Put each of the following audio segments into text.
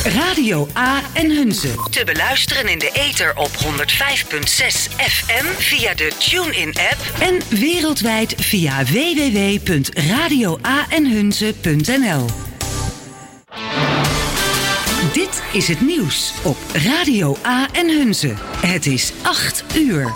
Radio A en Hunze. Te beluisteren in de ether op 105.6 FM via de TuneIn-app en wereldwijd via www.radioaenhunze.nl. Dit is het nieuws op Radio A en Hunze. Het is 8 uur.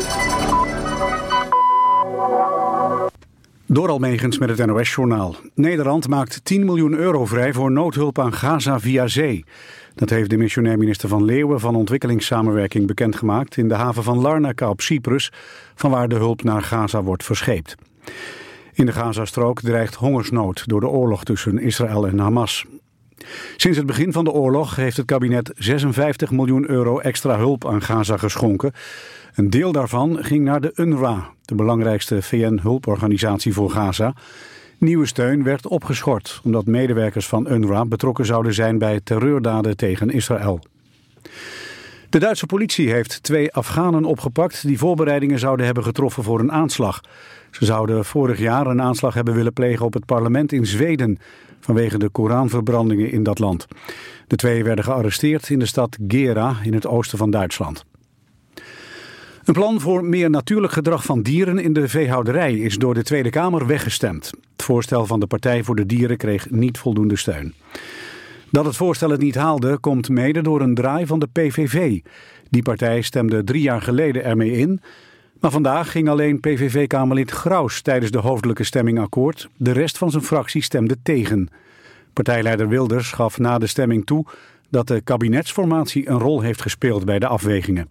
Door Almegens met het NOS-journaal. Nederland maakt 10 miljoen euro vrij voor noodhulp aan Gaza via zee. Dat heeft de missionair minister Van Leeuwen van Ontwikkelingssamenwerking bekendgemaakt in de haven van Larnaca op Cyprus, vanwaar de hulp naar Gaza wordt verscheept. In de Gazastrook dreigt hongersnood door de oorlog tussen Israël en Hamas. Sinds het begin van de oorlog heeft het kabinet 56 miljoen euro extra hulp aan Gaza geschonken. Een deel daarvan ging naar de UNRWA, de belangrijkste VN-hulporganisatie voor Gaza. Nieuwe steun werd opgeschort, omdat medewerkers van UNRWA betrokken zouden zijn bij terreurdaden tegen Israël. De Duitse politie heeft 2 Afghanen opgepakt die voorbereidingen zouden hebben getroffen voor een aanslag. Ze zouden vorig jaar een aanslag hebben willen plegen op het parlement in Zweden, vanwege de Koranverbrandingen in dat land. De 2 werden gearresteerd in de stad Gera in het oosten van Duitsland. Een plan voor meer natuurlijk gedrag van dieren in de veehouderij is door de Tweede Kamer weggestemd. Het voorstel van de Partij voor de Dieren kreeg niet voldoende steun. Dat het voorstel het niet haalde komt mede door een draai van de PVV. Die partij stemde 3 jaar geleden ermee in. Maar vandaag ging alleen PVV-kamerlid Graus tijdens de hoofdelijke stemming akkoord. De rest van zijn fractie stemde tegen. Partijleider Wilders gaf na de stemming toe dat de kabinetsformatie een rol heeft gespeeld bij de afwegingen.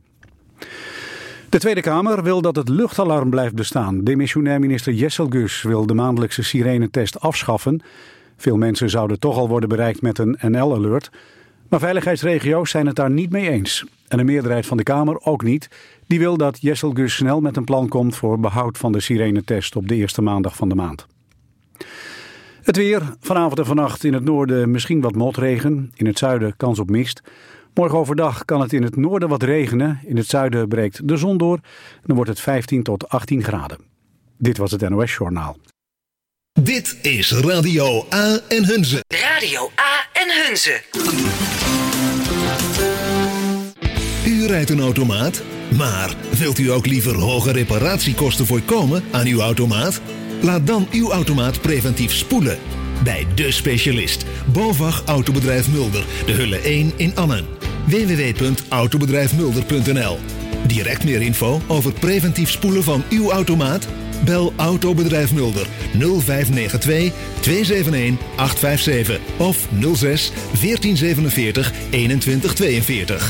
De Tweede Kamer wil dat het luchtalarm blijft bestaan. Demissionair minister Jesselgus wil de maandelijkse sirenetest afschaffen. Veel mensen zouden toch al worden bereikt met een NL-alert. Maar veiligheidsregio's zijn het daar niet mee eens. En de meerderheid van de Kamer ook niet. Die wil dat Jesselgus snel met een plan komt voor behoud van de sirenetest op de eerste maandag van de maand. Het weer, vanavond en vannacht in het noorden misschien wat motregen. In het zuiden kans op mist. Morgen overdag kan het in het noorden wat regenen. In het zuiden breekt de zon door. Dan wordt het 15 tot 18 graden. Dit was het NOS-journaal. Dit is Radio A en Hunze. Radio A en Hunze. U rijdt een automaat, maar wilt u ook liever hoge reparatiekosten voorkomen aan uw automaat? Laat dan uw automaat preventief spoelen. Bij De Specialist, BOVAG Autobedrijf Mulder, de Hulle 1 in Annen. www.autobedrijfmulder.nl. Direct meer info over preventief spoelen van uw automaat? Bel Autobedrijf Mulder 0592 271 857 of 06 1447 2142.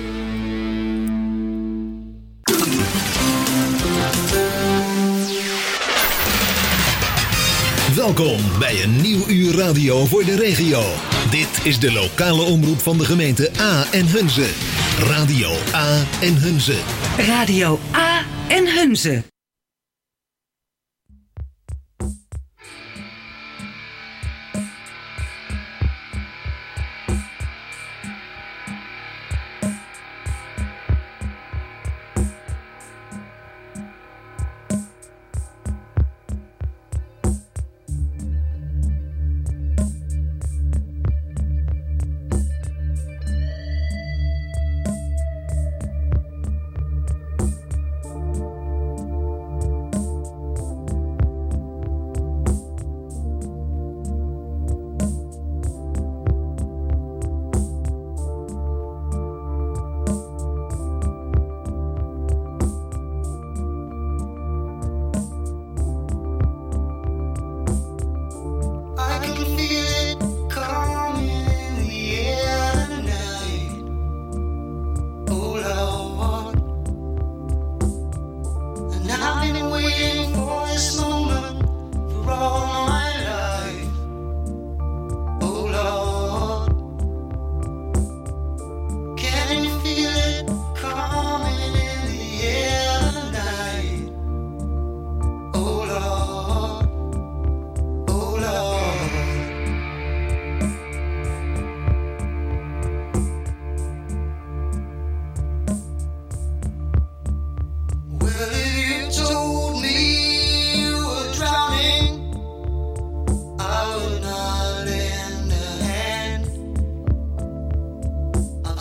Welkom bij een nieuw uur radio voor de regio. Dit is de lokale omroep van de gemeente A en Hunze. Radio A en Hunze. Radio A en Hunze.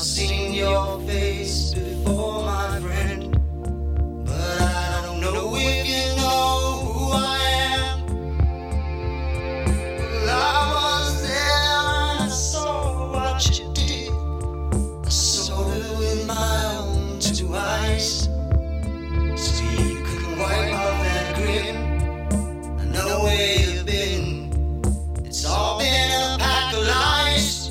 seen your face before, my friend, but I don't know if you know who I am. Well, I was there and I saw what you did. I saw it with my own two eyes, so you could wipe off that grin. I know where you've been. It's all been a pack of lies.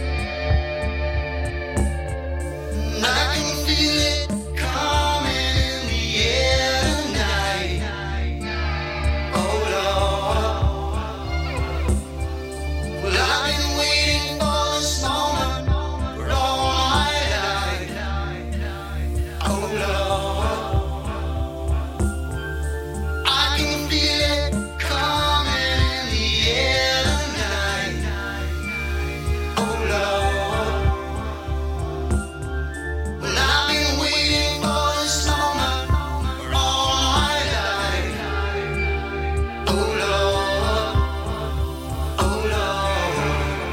And I can feel it coming in the air tonight. Oh Lord. Well, I've been waiting for this moment for all my life. Oh Lord. I can feel it coming in the air tonight. Oh Lord. Well, I've been waiting for this moment for all my life. Oh Lord, oh Lord.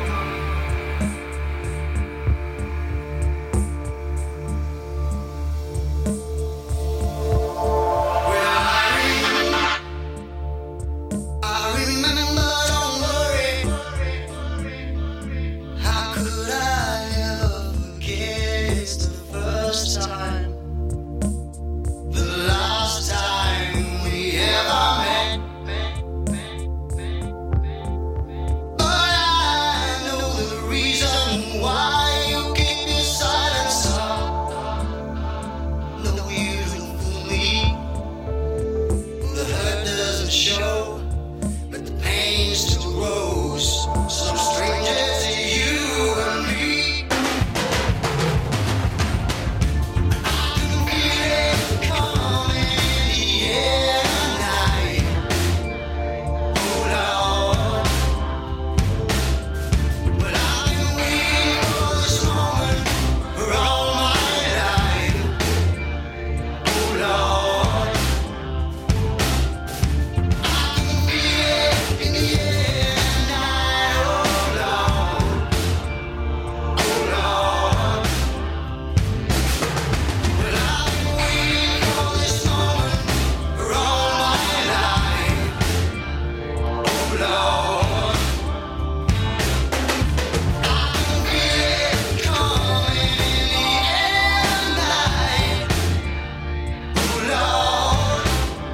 Well, I remember, don't worry. How could I ever forget? It's the first time, the last time we ever met. But I know the reason why you keep your silence up. No, you don't fool me. The hurt doesn't show, but the pain still grows. Some stranger to you and me. I can feel it coming in the air tonight. Oh Lord. But I've been waiting for this moment for all my life. Oh Lord. I can feel it in the air tonight. Oh Lord. Oh Lord. Well, I've been waiting for this moment for all my life. Oh Lord. I can feel it coming in the air tonight. Oh Lord.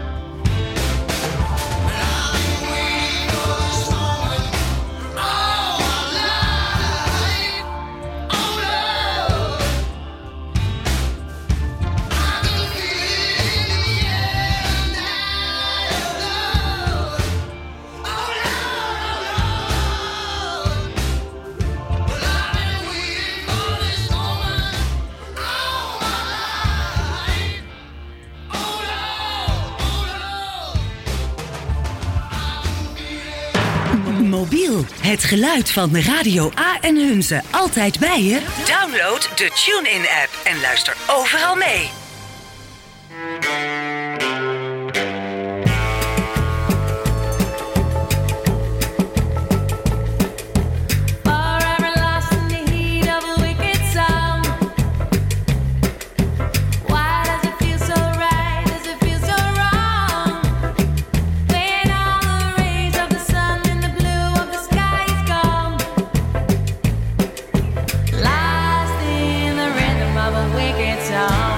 And I've been waiting for this moment for all my life. Oh Lord. I can feel it in the air tonight. Oh Lord. Oh Lord. Well, I've been waiting for this moment for all my life. Oh Lord. Oh Lord. Mobiel, het geluid van Radio A en Hunze. Altijd bij je? Download de TuneIn app en luister overal mee. Forever lost in the heat of a wicked sound. Why does it feel so right? Does it feel so wrong? When all the rays of the sun and the blue of the sky is gone. Lost in the rhythm of a wicked song.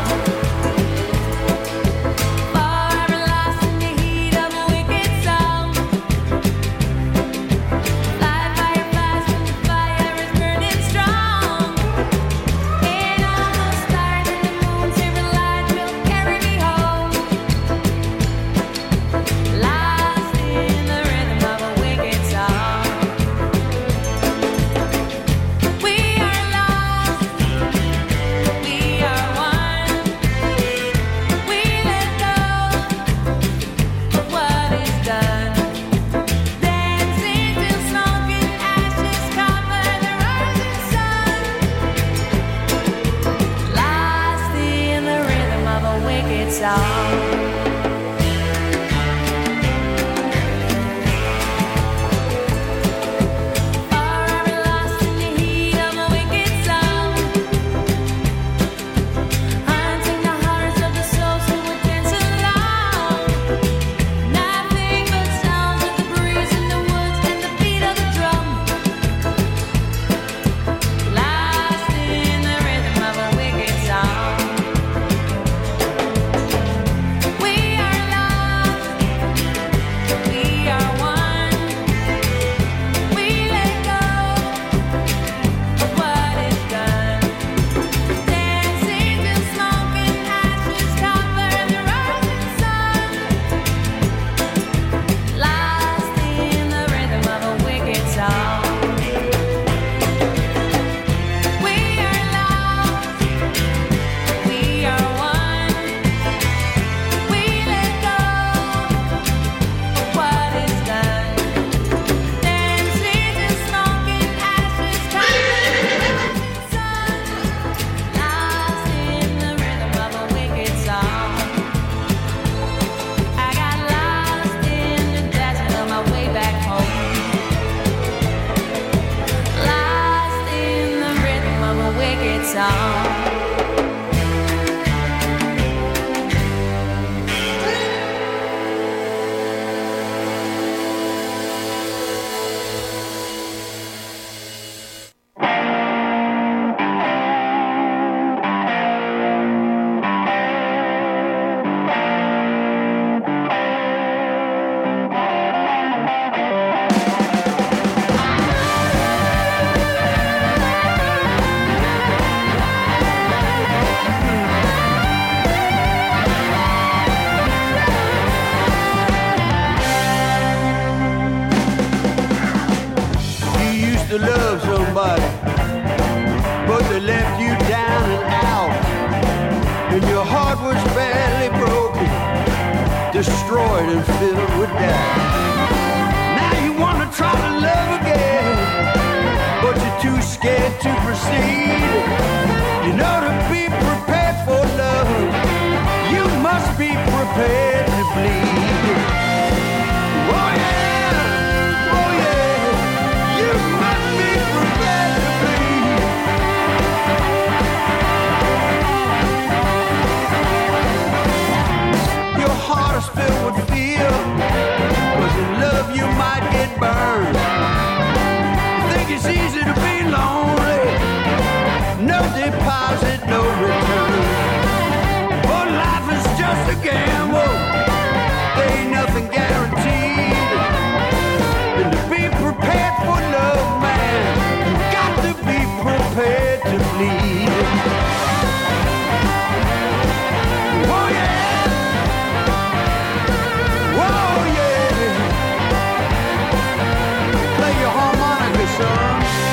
song. To love somebody, but they left you down and out, and your heart was badly broken, destroyed and filled with doubt. Now you want to try to love again, but you're too scared to proceed. You know, to be prepared for love, you must be prepared to bleed. Oh yeah, oh yeah, you must be prepared to bleed. Your heart is filled with fear, 'cause in love you might get burned. You think it's easy to be lonely, no deposit, no return. But life is just a gamble, there ain't nothing guaranteed. And to be prepared for love, man, you got to be prepared to bleed. Oh yeah, oh yeah. Play your harmonica, son.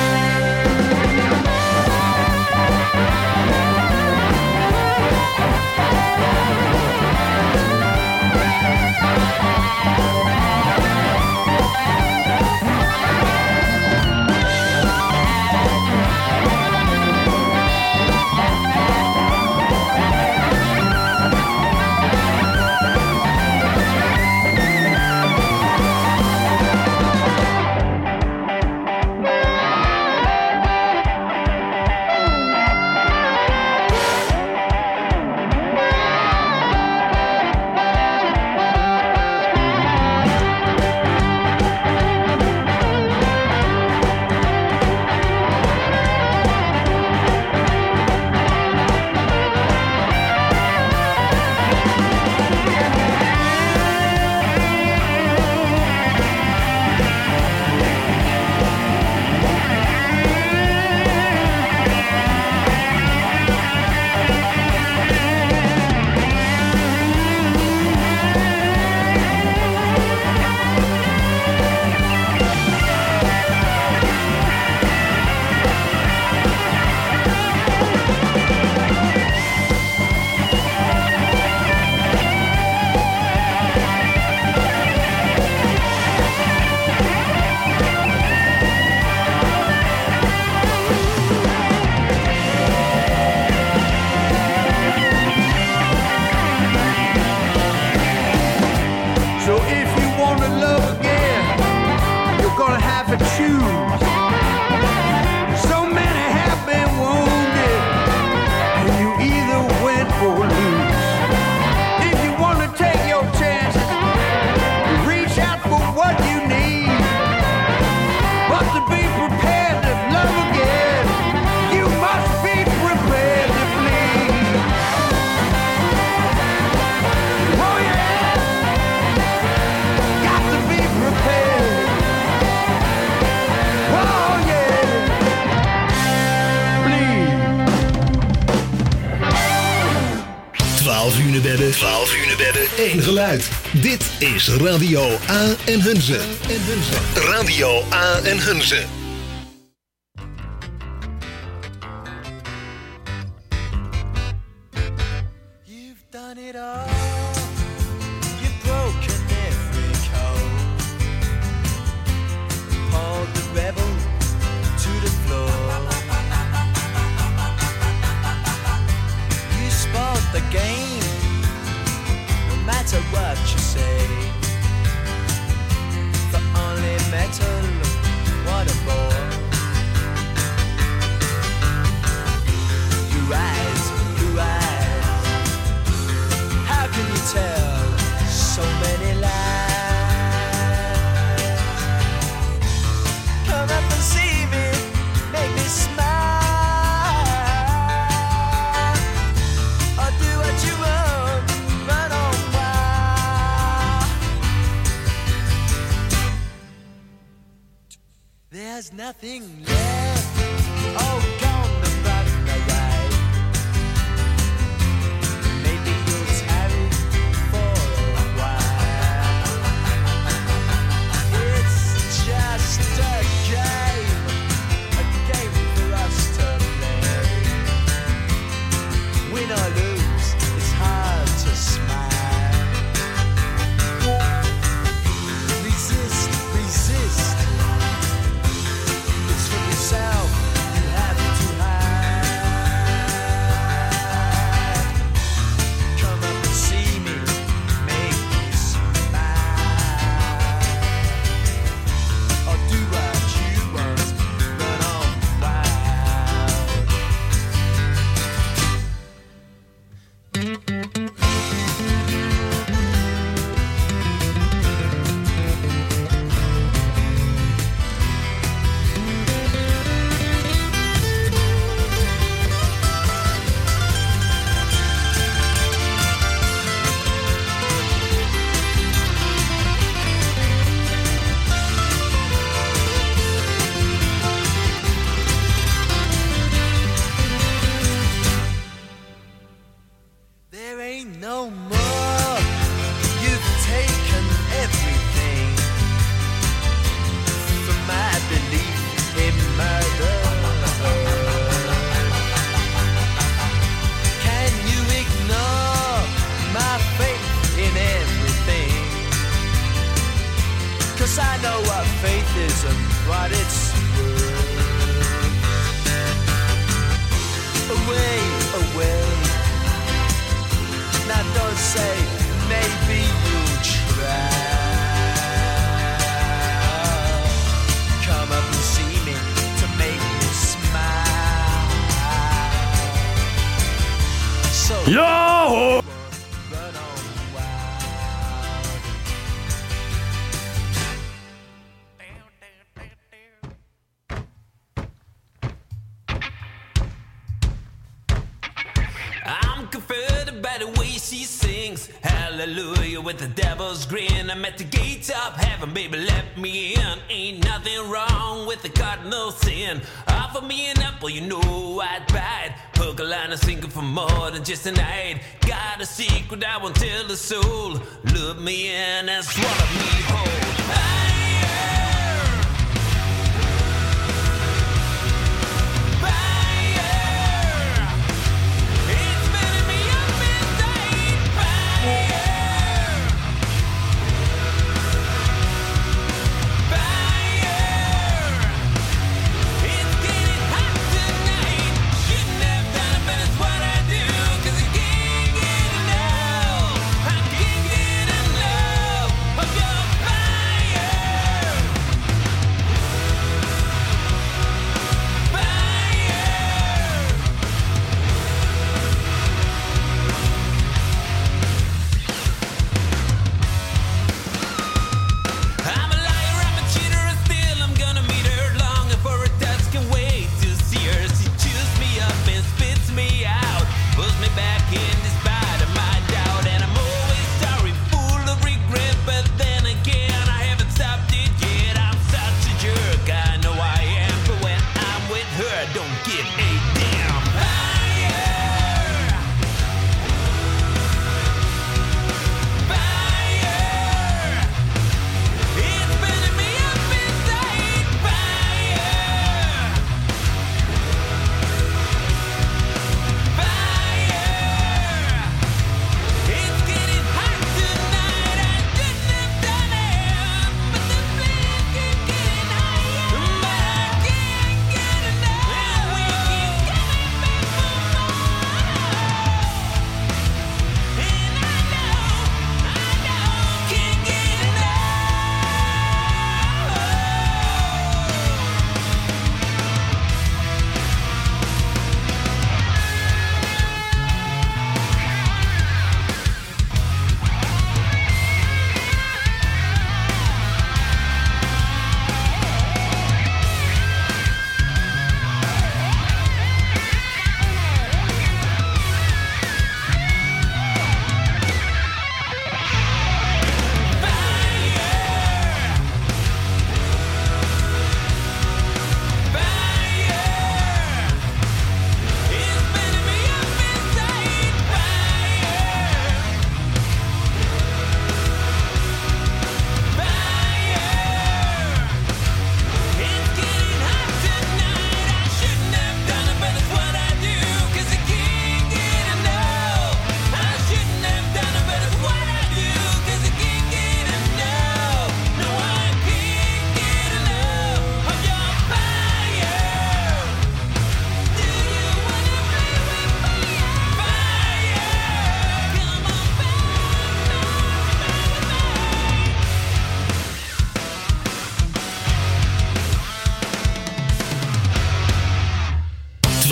So if you want to love again, you're gonna have to choose. So many have been wounded, and you either win or lose. If you want to take your chances, reach out for what you need. But to be prepared to love again, you must be prepared to bleed. Oh yeah, got to be prepared. Oh yeah, bleed. 12 uur bedden, 12 uur bedden, één geluid. Dit is Radio A en Hunze. Radio A en Hunze. You've done it all. You've broken every code. Pulled the rebel to the floor. You spoiled the game, no matter what you say. For only metal, what a bore. nothing left. Oh, gone and running away. Maybe you'll tarry for a while. It's just a game for us to play. Win or lose, it's hard to smile. Resist, resist. It's for yourself, you have to hide. Come up and see me, make me smile. Or do what you want, run on wild. There ain't no more. You've taken everything from my belief in murder. Can you ignore my faith in everything? 'Cause I know what faith is and what it's worth. Away, away. Now don't say maybe you'll try. Come up and see me to make me smile. So Ja! run on wild. I'm converted by the way she sings. Hallelujah with the devil's grin. I'm at the gates of heaven, baby, let me in. Ain't nothing wrong with the cardinal sin. Offer me an apple, you know I'd bite. Hook a line and single for more than just a night. Got a secret I won't tell the soul. Look me in and swallow me whole.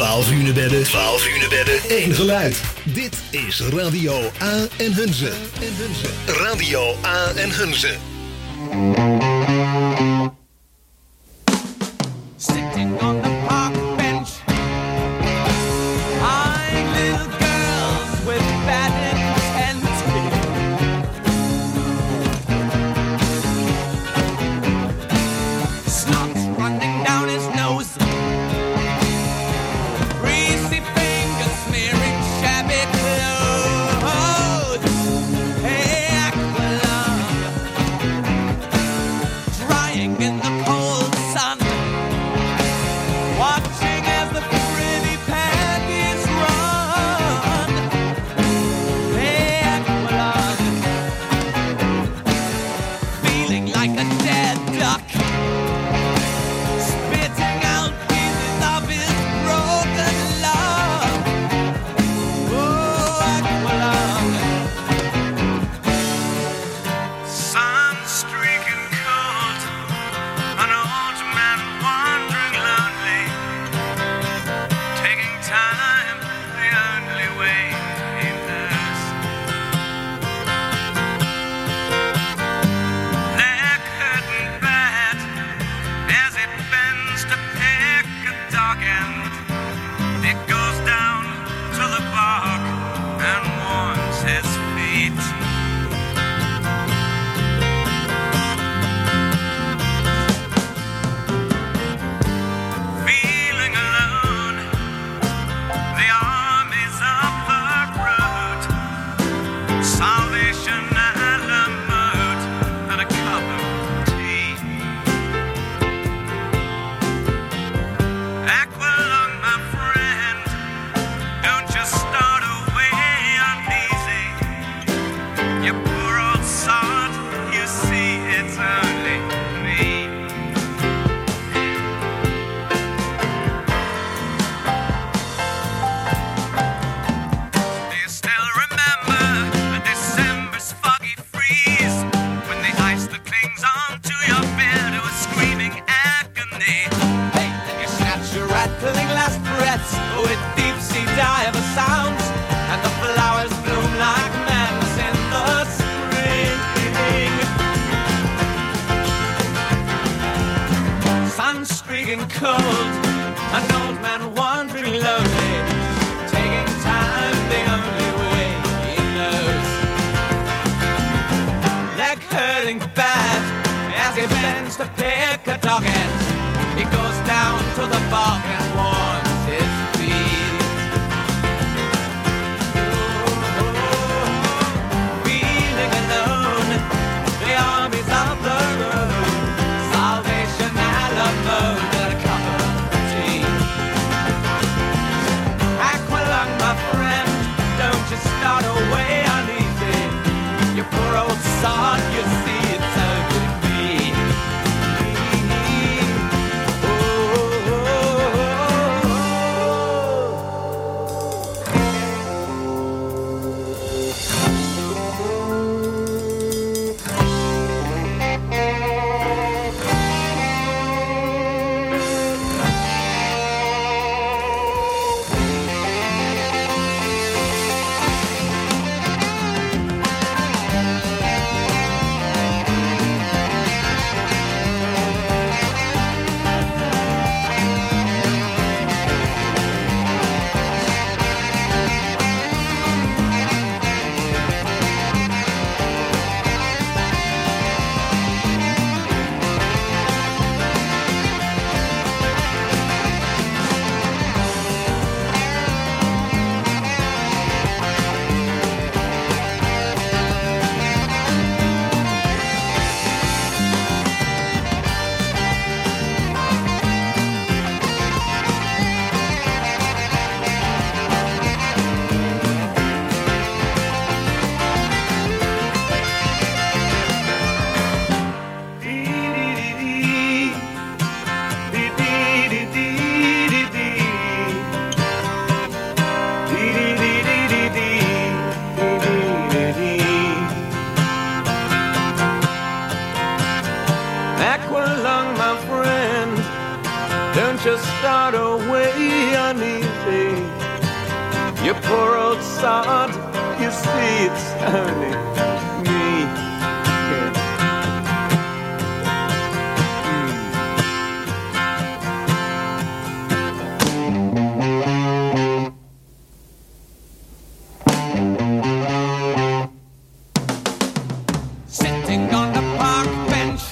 12 hunebedden, 1 geluid. Dit is Radio A en Hunze. Radio A en Hunze. Sitting on the park bench, eyeing little girls with bad intent. Snot running down his nose, greasy fingers smearing shabby clothes. Hey, Aqualung, You poor old sod, you see it's only me. Sitting on the park bench,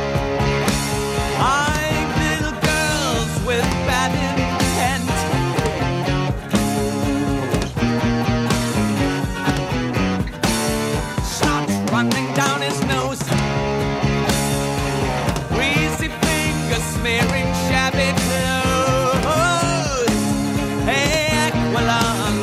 eyeing little girls with bad intent. Snot running down his nose, greasy fingers smearing shabby clothes. Hey, Aqualung,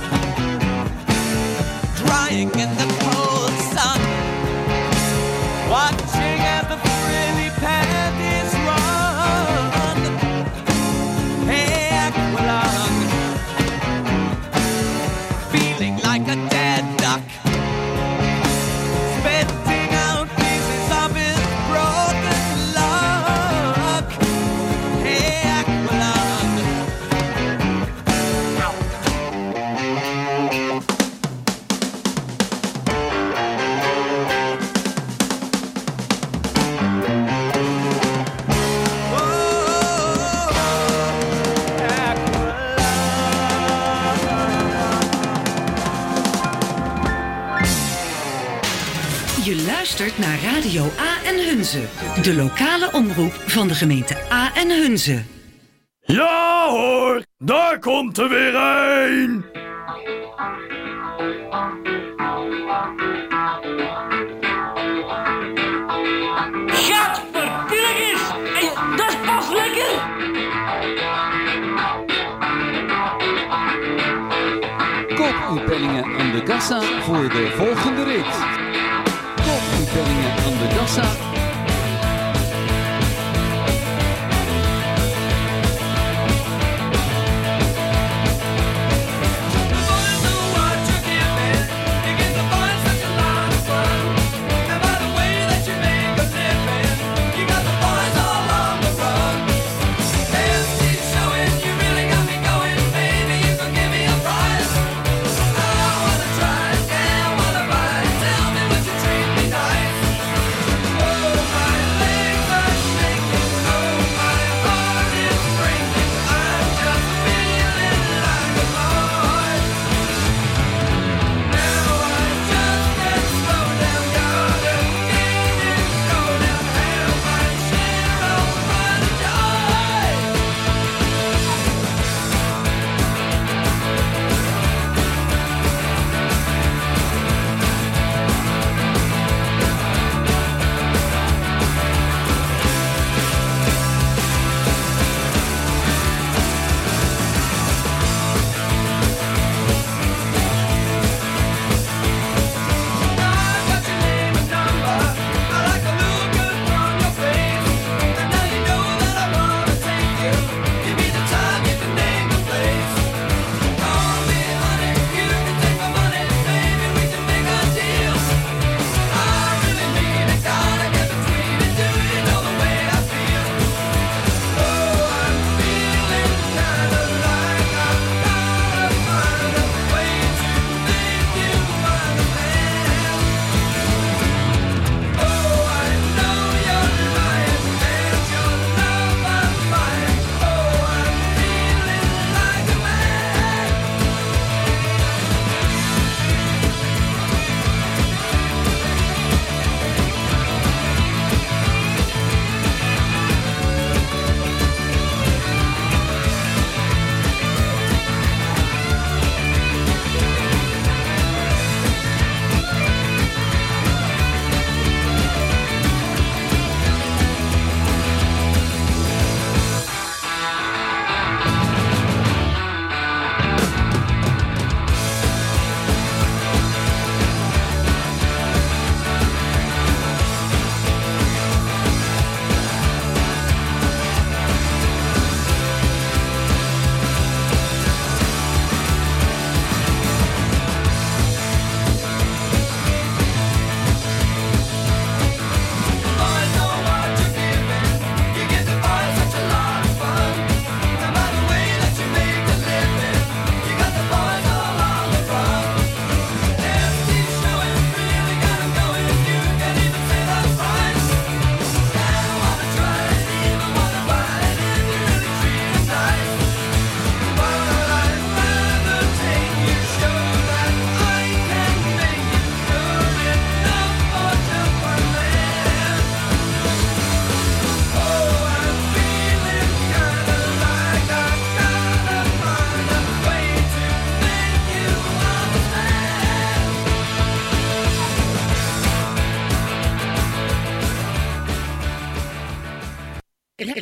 drying in the cold sun, watching as the frilly panties run. Hey, Aqualung, feeling like a dead duck, spitting out pieces of his broken luck. Hey, Aqualung. Je luistert naar Radio A en Hunze, de lokale omroep van de gemeente A en Hunze. Ja hoor, daar komt er weer een. Gadverpilligers! Dat is pas lekker! Koop uw penningen aan de kassa voor de volgende rit. Koop uw penningen aan de kassa. Tell me would you treat me nice?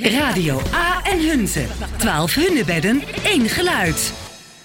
Radio A en Hunze. 12 hunebedden, 1 geluid.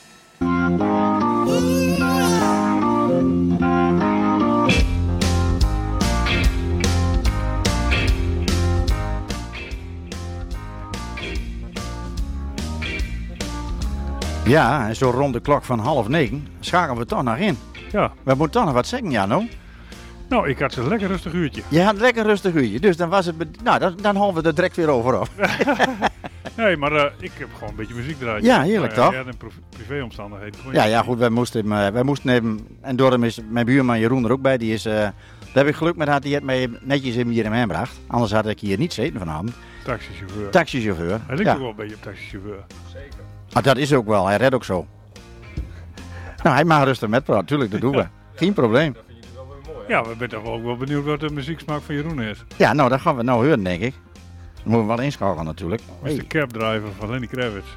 Ja, en zo rond de klok van 8:30 schakelen we toch nog in. Ja. We moeten toch nog wat zeggen, Jano. Nou, ik had een lekker rustig uurtje. Je had een lekker rustig uurtje, dus dan was het... dan halen we er direct weer over op. Nee, maar ik heb gewoon een beetje muziek draaien. Ja, heerlijk toch? Ja, en privéomstandigheden. Ja, goed, wij moesten even... En daarom is mijn buurman Jeroen er ook bij. Die is... daar heb ik geluk met had, die heeft mij netjes in hier in mij gebracht. Anders had ik hier niet zitten vanavond. Taxichauffeur. Hij lijkt ook wel een beetje op taxichauffeur. Zeker. Ah, dat is ook wel, hij redt ook zo. Nou, hij mag rustig met praten, natuurlijk, dat doen we. Geen probleem. Ja, we zijn toch ook wel benieuwd wat de muzieksmaak van Jeroen is. Ja, nou, dat gaan we nou horen, denk ik. Dan moeten we wel inschakelen natuurlijk. Dat is de cabdriver van Lenny Kravitz.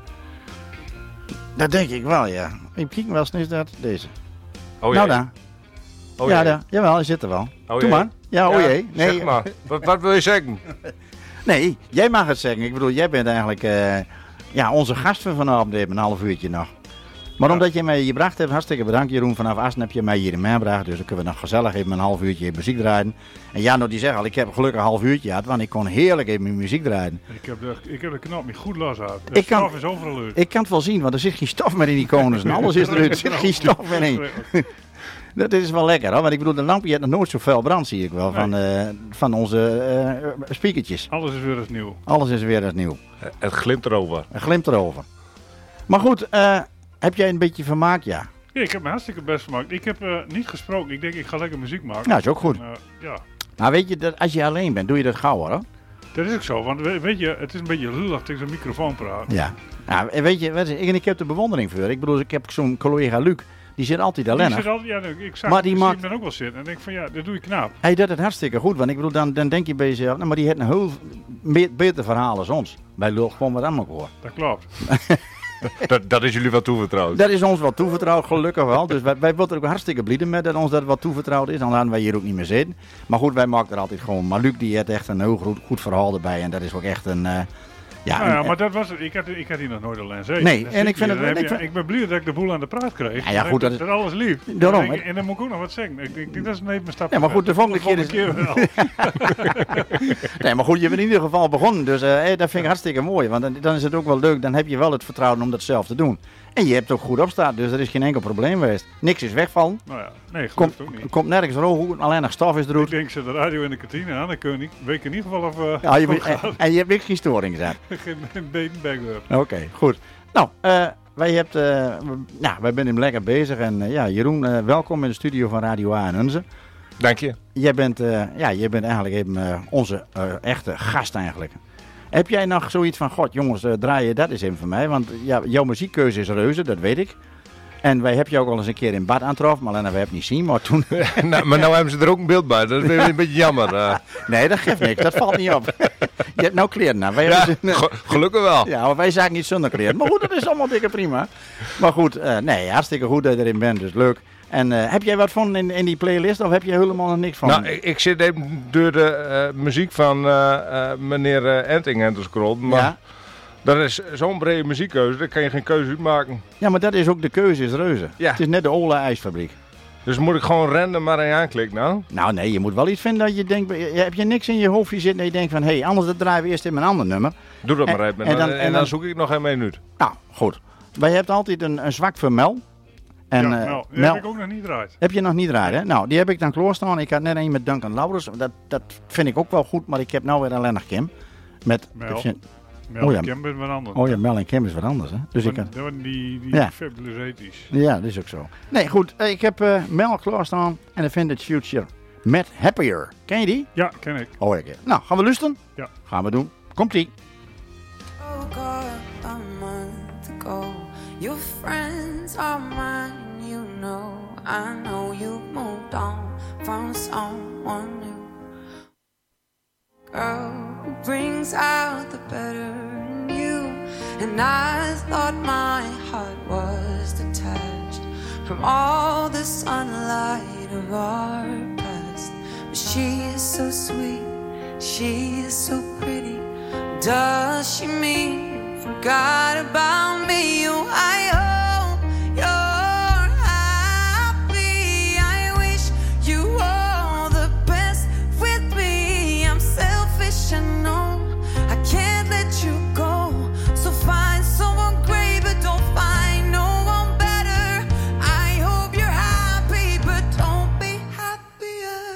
Dat denk ik wel, ja. Ik kijk wel eens, is dat deze. Oh nou jee. dan. Oh ja, jee. Jawel, hij zit er wel. Oh Doe maar. Ja, oh jee. Nee. Zeg maar, wat wil je zeggen? Nee, jij mag het zeggen. Ik bedoel, jij bent eigenlijk onze gast van vanavond even een half uurtje nog. Maar omdat je mij hier gebracht hebt, hartstikke bedankt Jeroen. Vanaf Assen heb je mij hier in meegebracht. Dus dan kunnen we nog gezellig even een half uurtje muziek draaien. En Jano die zegt al, ik heb gelukkig een half uurtje gehad, want ik kon heerlijk even muziek draaien. Ik heb de knop niet goed los uit. De stof is overal uit. Ik kan het wel zien, want er zit geen stof meer in die konus. En alles is eruit, er zit geen stof meer in. Dat is wel lekker hoor, want ik bedoel, de lampje heeft nog nooit zo fel brand, zie ik wel, van onze speakertjes. Alles is weer als nieuw. Alles is weer als nieuw. Het glimt erover. Het glimt erover. Maar goed, heb jij een beetje vermaakt, ja? Ja, ik heb me hartstikke best vermaakt. Ik heb niet gesproken. Ik denk, ik ga lekker muziek maken. Nou, is ook goed. Ja. Maar weet je, dat als je alleen bent, doe je dat gauw hoor. Dat is ook zo, want weet je, het is een beetje lullig tegen zo'n microfoon praten. Ja. Nou, weet je, ik heb er bewondering voor. Ik bedoel, ik heb zo'n collega Luc, die zit altijd alleen. Ik zag hem dan ook wel zitten en denk van ja, dat doe je knap. Hij doet het hartstikke goed, want ik bedoel, dan denk je bij jezelf, nou, maar die heeft een heel beter verhaal als ons. Wij lullen gewoon wat allemaal hoor. Dat klopt. Dat is jullie wel toevertrouwd. Dat is ons wel toevertrouwd, gelukkig wel. Dus wij worden er ook hartstikke blij mee dat ons dat wat toevertrouwd is. Dan laten wij hier ook niet meer zitten. Maar goed, wij maken er altijd gewoon. Maar Luc die heeft echt een heel goed verhaal erbij. En dat is ook echt een... maar dat was het. Ik had hier nog nooit alleen zitten. Nee, en ik vind het... Ik ben blij dat ik de boel aan de praat kreeg. Ja, goed, dat alles lief. Daarom. En dan moet ik ook nog wat zeggen. Ik denk, dat is even een stap. Ja, maar goed, de volgende keer wel. Nee, maar goed, je bent in ieder geval begonnen. Dus dat vind ik hartstikke mooi. Want dan is het ook wel leuk. Dan heb je wel het vertrouwen om dat zelf te doen. En je hebt ook goed opstaan. Dus er is geen enkel probleem geweest. Niks is wegvallen. Nou ja, nee, geloof ook niet. Komt nergens rood. Alleen nog stof is eruit. Ik denk, zet de radio in de kantine aan. Dan kun je weet in ieder geval of... en je hebt ook geen storing gezet. Geen backup. Oké, goed. Nou, wij zijn hem lekker bezig. En Jeroen, welkom in de studio van Radio A en Hunze. Dank je. Jij bent eigenlijk even onze echte gast eigenlijk. Heb jij nog zoiets van, god jongens, draai je dat eens in voor mij? Want jouw muziekkeuze is reuze, dat weet ik. En wij hebben jou ook al eens een keer in bad aangetroffen, maar we hebben het niet zien. Maar toen... maar nou hebben ze er ook een beeld bij, dat is een beetje jammer. Nee, dat geeft niks, dat valt niet op. Je hebt nou kleren aan. Gelukkig wel. Ja, maar wij zagen niet zonder kleren. Maar goed, dat is allemaal dikke prima. Maar goed, hartstikke goed dat je erin bent, dus leuk. En heb jij wat van in die playlist of heb je helemaal nog niks van? Nou, ik zit even door de muziek van meneer Enting aan te scrollen, maar... Ja. Dat is zo'n brede muziekkeuze, daar kan je geen keuze uit maken. Ja, maar dat is ook de keuze, is reuze. Ja. Het is net de Ola IJsfabriek. Dus moet ik gewoon random maar aan aanklikken nou? Nou nee, je moet wel iets vinden dat je denkt, heb je niks in je hoofdje zitten dat je denkt van, hé, anders dat draaien we eerst in mijn ander nummer. Doe dat maar even en dan zoek ik nog een minuut. Nou, goed. Wij hebben altijd een zwak voor Mel. En, Mel, die heb ik ook nog niet draait. Heb je nog niet draait, hè? Nou, die heb ik dan klaarstaan. Ik had net een met Duncan Laurens. Dat vind ik ook wel goed, maar ik heb nou weer alleen nog Kim. Met Mel. Mel en Kim is wat anders. Oh ja, Mel en Kim is wat anders, hè? Dus dat waren die fabulous. Ja, dat is ook zo. Nee, goed. Ik heb Mel klaarstaan en de Vintage Future met Happier. Ken je die? Ja, ken ik. Oh, ik. Nou, gaan we luisteren? Ja. Gaan we doen. Komt-ie. Oh God, a month ago, your friends are mine, you know. I know you moved on from someone new. Girl who brings out the better in you. And I thought my heart was detached from all the sunlight of our past. But she is so sweet, she is so pretty. Does she mean forgot about me? Oh, I hope you're happy. I wish you all the best with me. I'm selfish, I know. I can't let you go. So find someone great, but don't find no one better. I hope you're happy, but don't be happier.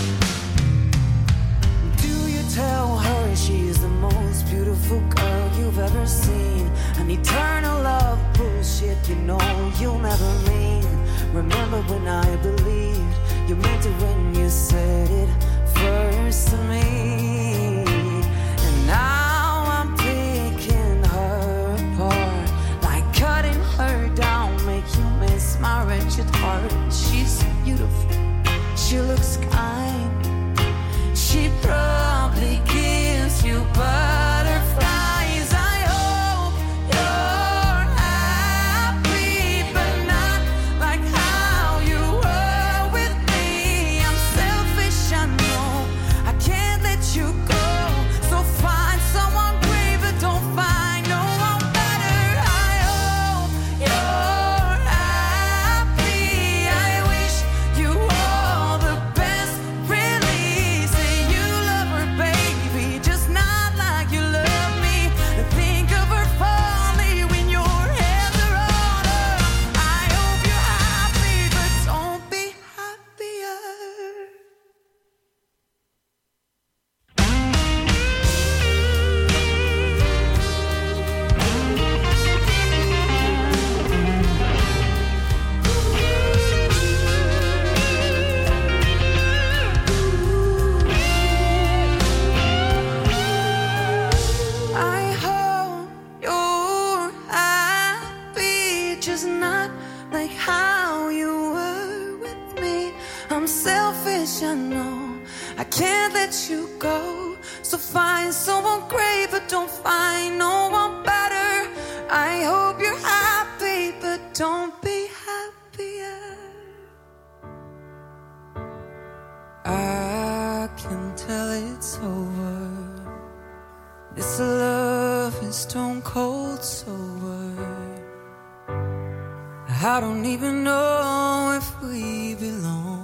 Do you tell her she's the most beautiful girl you've ever seen? An eternal love bullshit, you know you'll never mean. Remember when I believed you meant it when you said it first to me. And now I'm picking her apart, like cutting her down, make you miss my wretched heart. She's beautiful, she looks kind, she probably gives you butterflies. I hope you're happy, but not like how you were with me. I'm selfish, I know. I can't let you go. So find someone great, but don't find no one better. I hope you're happy. I wish you all the best. Really say you love her, baby, just not like you love me. Think of her fondly when your hands are on her. I hope you're happy, but don't be happier. I hope you're happy, just not like how you were with me. I'm selfish, I know. I can't let you go. So find someone great, but don't find no one better. I hope you're happy, but don't be happier. I can tell it's over. This love is stone cold sober. I don't even know if we belong.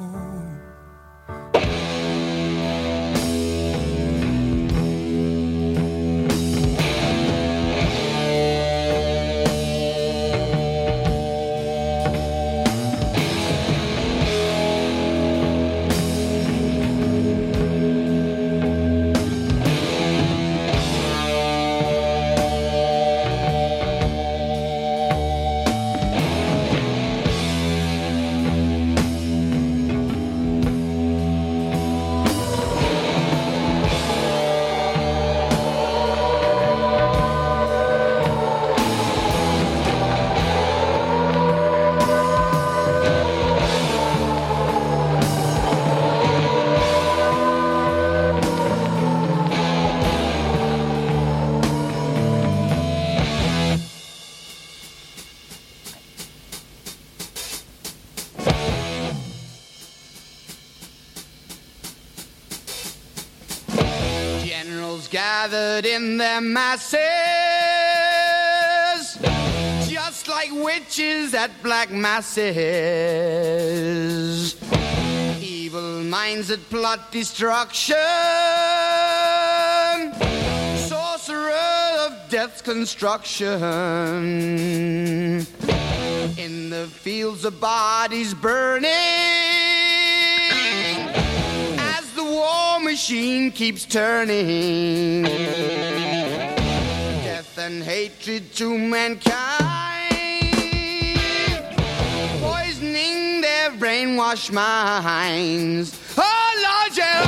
Generals gathered in their masses, just like witches at black masses. Evil minds that plot destruction, sorcerer of death's construction. In the fields of bodies burning, war machine keeps turning. Death and hatred to mankind, poisoning their brainwashed minds. Oh Lord, yeah.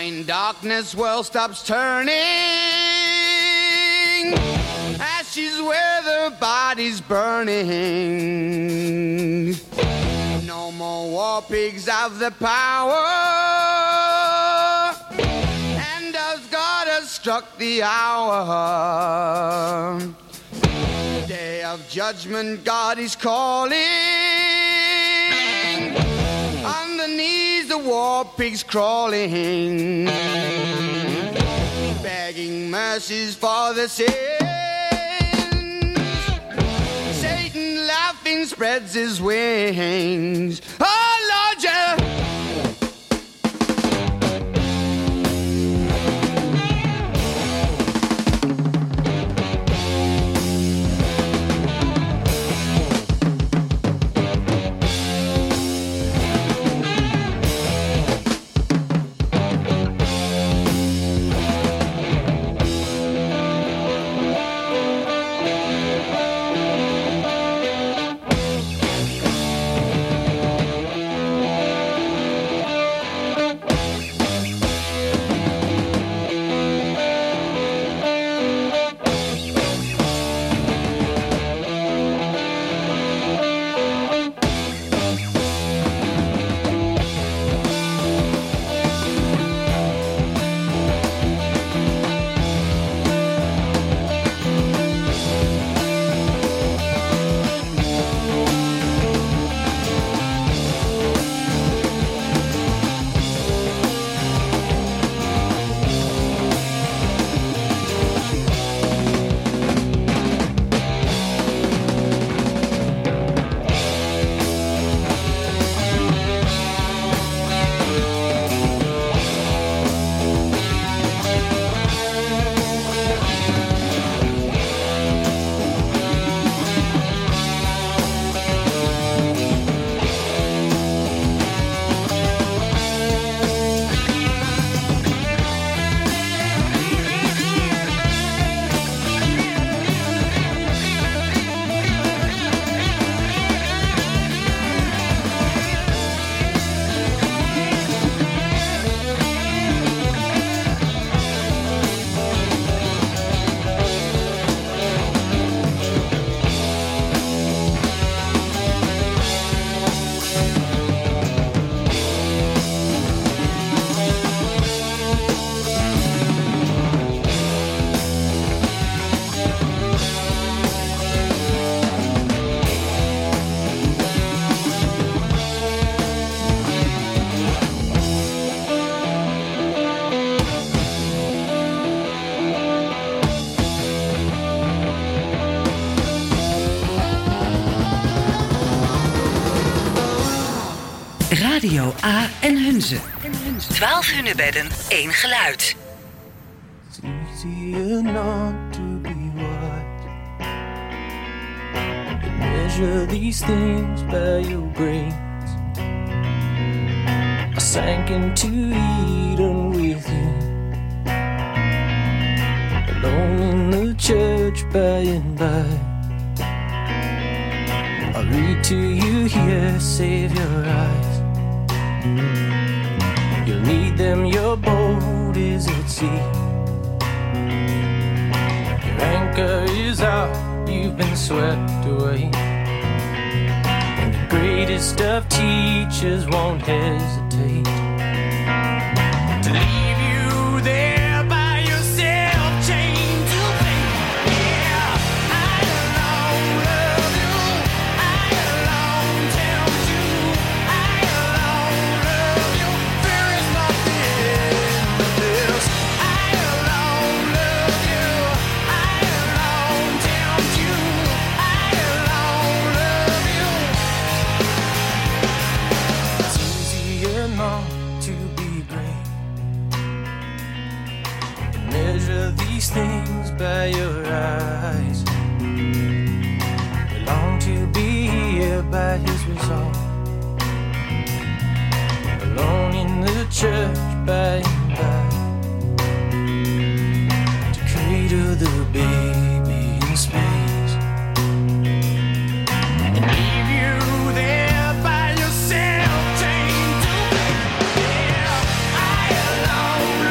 in darkness, world stops turning. Ashes where the body's burning. No more war pigs have the power. And as God has struck the hour, day of judgment, God is calling. On the knees, the war pigs crawling, begging mercies for the sins. Satan laughing spreads his wings. Oh Lord, yeah. Radio A en Hunze. 12 hunebedden, 1 geluid. It's easier not to be wise. You measure these things by your brains. I sank into Eden with you, alone in the church by and by. I read to you here, save your eyes. You'll need them, your boat is at sea. Your anchor is out, you've been swept away. And the greatest of teachers won't hesitate to leave you there by yourself, chained to fate. Yeah, I alone love you, I alone tempt you, I alone love you. There is nothing but this. I alone love you, I alone tempt you, I alone love you. It's easier not to be great. Measure these things by your eyes. We long to be here by his resolve, alone in the church by and by, to cradle the baby in space and leave you there by yourself, chained to me. Yeah, I alone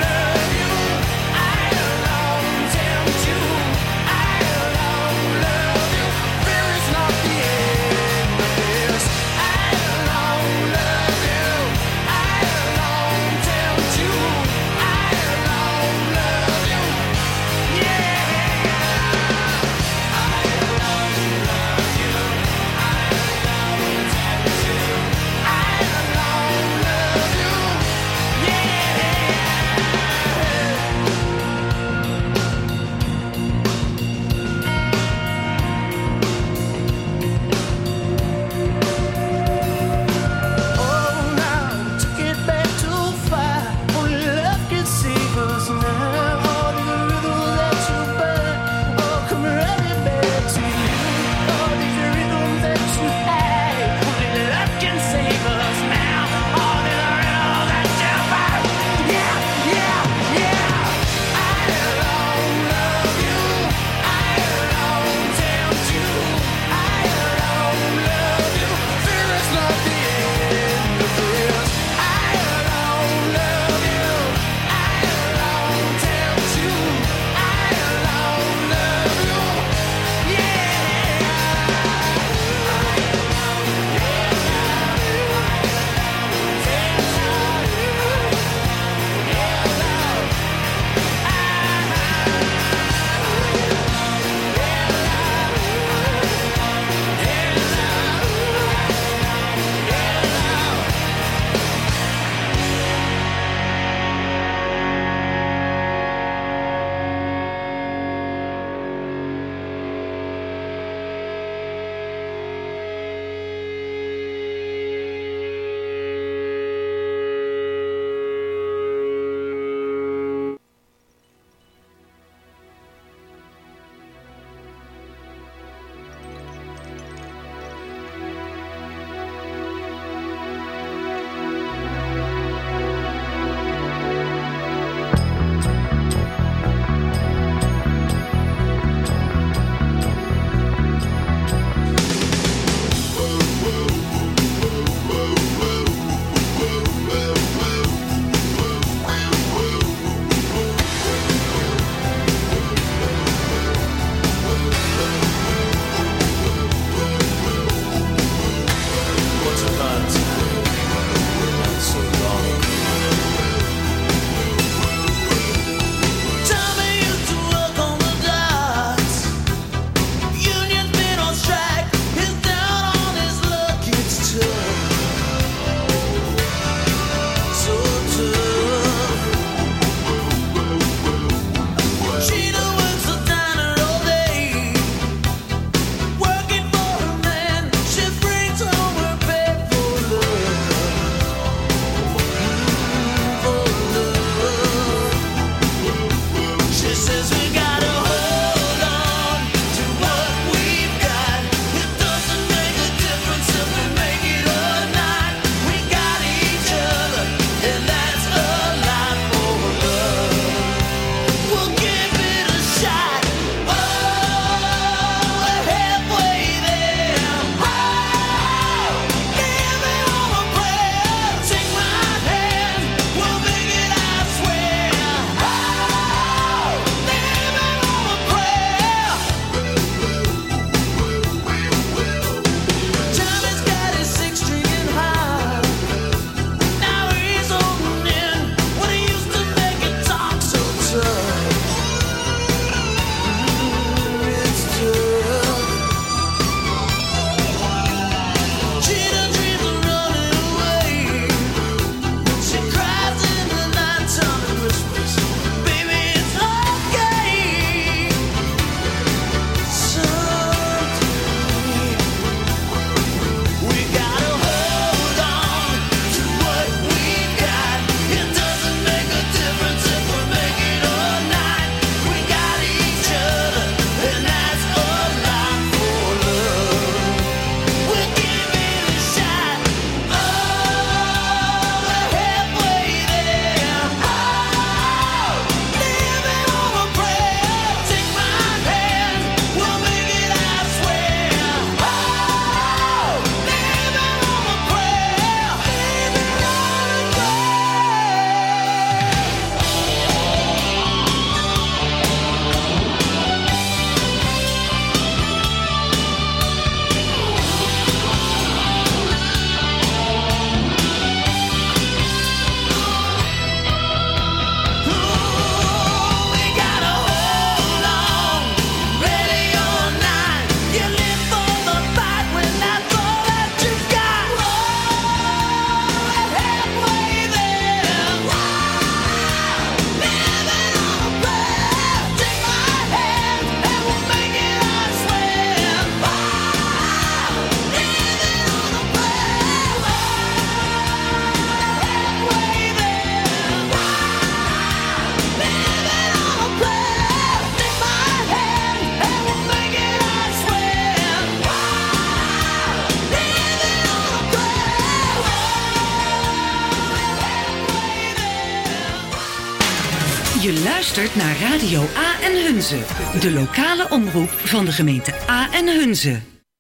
Je luistert naar Radio A en Hunze. De lokale omroep van de gemeente A en Hunze.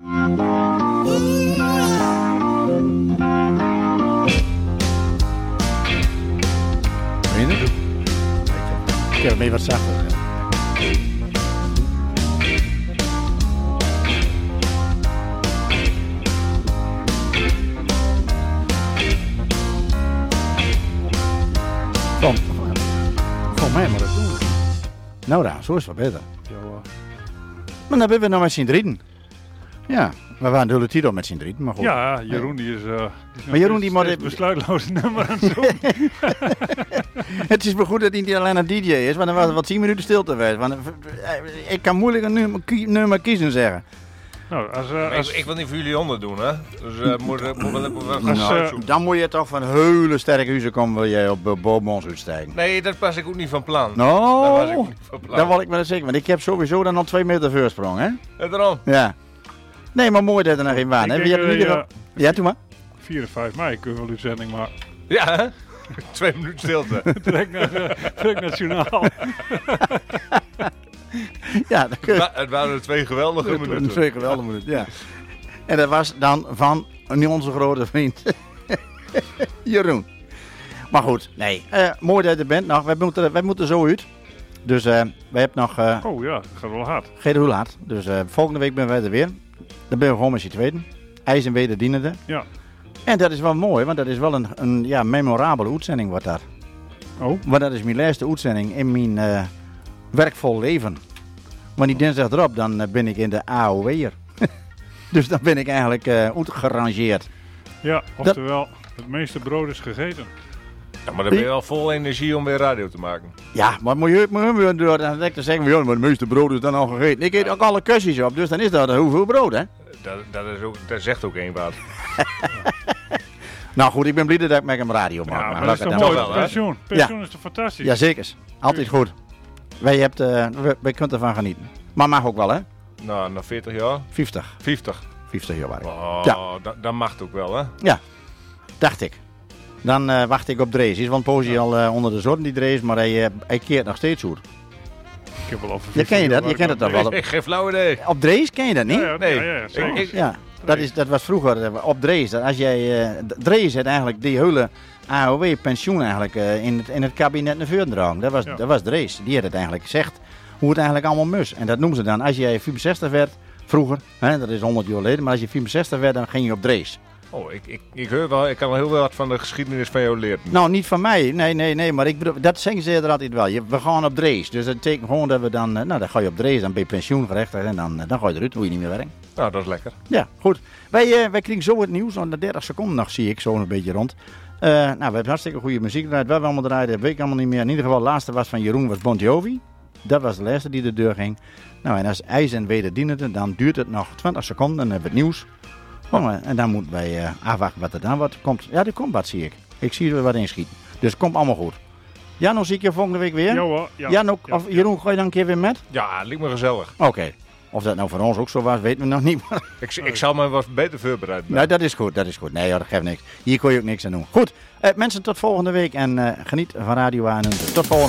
Ik heb mee wat zachter. Kom. Kom mij maar dat doen. Nou dan, zo is het wel beter. Maar dan ben we nog met z'n drieën. Ja, we waren de hele tijd al met z'n drieën, maar goed. Ja, Jeroen die is maar Jeroen die moet besluitloos nummer aan zo. Het is maar goed dat hij niet alleen een DJ is, want dan was er wat 10 minuten stilte geweest. Want ik kan moeilijk een nummer kiezen zeggen. Nou, ik wil niet voor jullie onderdoen, hè? Dus dan moet je toch van hele sterke huizen komen, wil jij op boven ons uitstijgen. Nee, dat pas ik ook niet van plan. Nou, dat was ik ook niet van plan. Dat wil ik maar zeker, want ik heb sowieso dan al 2 meter voorsprong, hè? Ja, daarom. Ja. Nee, maar mooi dat er nog geen waan, hè? Ja, doe maar. 4 en 5 mei kunnen we wel uitzending maken. Ja, hè? 2 minuten stilte. Trek nationaal. Ja, het waren er 2 geweldige minuten. 2 geweldige minuten, ja. En dat was dan van onze grote vriend Jeroen. Maar goed, nee. Mooi dat je er bent. Nou, wij moeten zo uit. Dus wij hebben nog... oh ja, het gaat wel hard. Gaat heel hard. Dus volgende week ben wij er weer. Dan ben we gewoon met z'n tweeden. IJs en wederdienende. Ja. En dat is wel mooi, want dat is wel een memorabele uitzending wordt dat. Oh. Want dat is mijn laatste uitzending in mijn werkvol leven. Want die dinsdag erop, dan ben ik in de AOW'er. Dus dan ben ik eigenlijk uitgerangeerd. Ja, oftewel, het meeste brood is gegeten. Ja, maar dan ben je wel vol energie om weer radio te maken. Ja, maar moet je door dan te zeggen, ja, maar het meeste brood is dan al gegeten. Ik eet ook alle kusjes op, dus dan is dat hoeveel brood, hè? Dat zegt ook één wat. Nou goed, ik ben blij dat ik met hem radio maak. Ja, maar dat is toch mooi, pensioen. Pensioen is toch fantastisch? Jazeker, altijd goed. Wij kunnen ervan genieten. Maar mag ook wel, hè? Nou, na 40 jaar? 50. 50 jaar waren. Oh, ja. Dat mag het ook wel, hè? Ja, dacht ik. Dan wacht ik op Drees. Is want Poosje al onder de zon die Drees, maar hij keert nog steeds goed. Ik heb wel over. Ja, ken je dat? Je kent het toch wel? Ik geef flauw idee. Op Drees ken je dat niet? Ja, nee. Ja, dat was vroeger op Drees. Als jij Drees had eigenlijk die hele AOW pensioen eigenlijk in het kabinet naar voren dragen. Dat was Drees. Die had het eigenlijk gezegd hoe het eigenlijk allemaal moest. En dat noemen ze dan als jij 64 werd vroeger, hè, dat is 100 jaar geleden, maar als je 64 werd dan ging je op Drees. Oh, ik hoor wel, ik kan wel heel wat van de geschiedenis van jou leren. Nou, niet van mij. Nee, maar ik bedoel, dat zeggen ze er altijd wel. We gaan op Drees. Dus dat betekent gewoon dat we dan, dan ga je op Drees, dan ben je pensioengerechtigd en dan ga je eruit, hoe je niet meer werken. Nou, dat is lekker. Ja, goed. Wij krijgen zo het nieuws, want de 30 seconden nog zie ik zo een beetje rond. We hebben hartstikke goede muziek eruit. Wat we allemaal draaiden, weet ik allemaal niet meer. In ieder geval, de laatste was van Jeroen, was Bon Jovi. Dat was de laatste die de deur ging. Nou, en als IJs en wederdienende, dan duurt het nog 20 seconden, dan hebben we het nieuws. En dan moeten wij afwachten wat er dan wat komt. Ja, er komt wat, zie ik. Ik zie er wat inschieten. Dus het komt allemaal goed. Jan, zie ik je volgende week weer? Ja hoor. Ja. Jan ook, of Jeroen, ga je dan een keer weer met? Ja, lijkt me gezellig. Oké. Of dat nou voor ons ook zo was, weten we nog niet. Ik zal me wat beter voorbereiden. Nou, dat is goed. Nee, dat geeft niks. Hier kon je ook niks aan doen. Goed, mensen, tot volgende week en geniet van Radio A en tot volgende week.